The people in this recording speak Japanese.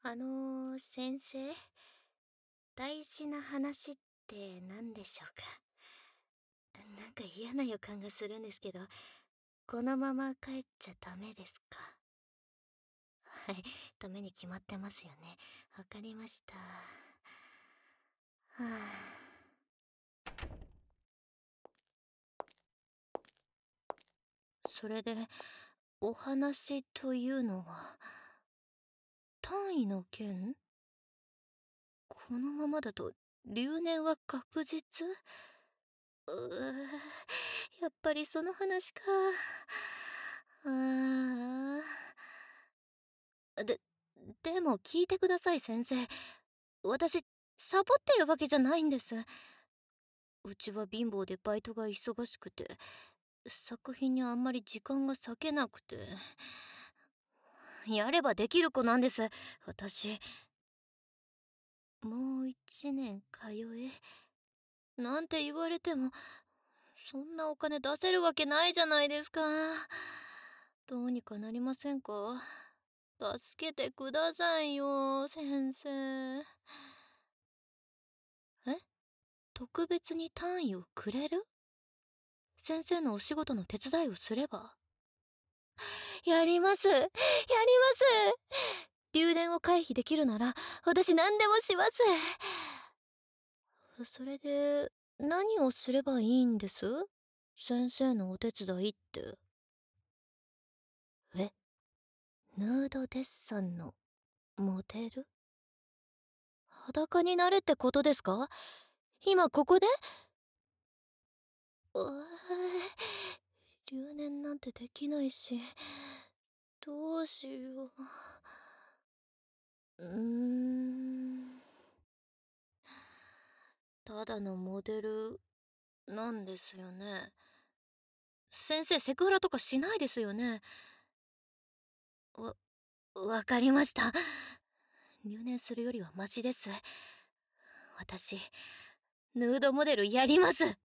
先生、大事な話って何でしょうか？なんか嫌な予感がするんですけど、このまま帰っちゃダメですか？はい、ダメに決まってますよね。わかりました。はあ。それで、お話というのは、単位の件？このままだと留年は確実？やっぱりその話か。ああ。でも聞いてください先生。私、サボってるわけじゃないんです。うちは貧乏でバイトが忙しくて、作品にあんまり時間が割けなくて。やればできる子なんです、私。もう1年通えなんて言われても、そんなお金出せるわけないじゃないですか。どうにかなりませんか？助けてくださいよ、先生。え？特別に単位をくれる？先生のお仕事の手伝いをすれば？やります、やります。留年を回避できるなら私何でもします。それで何をすればいいんです？先生のお手伝いって。え、ヌードデッサンのモデル？裸になれってことですか？今ここで？留年なんてできないし、どうしよう。ただのモデルなんですよね。先生セクハラとかしないですよね。わわかりました。留年するよりはマシです。私ヌードモデルやります。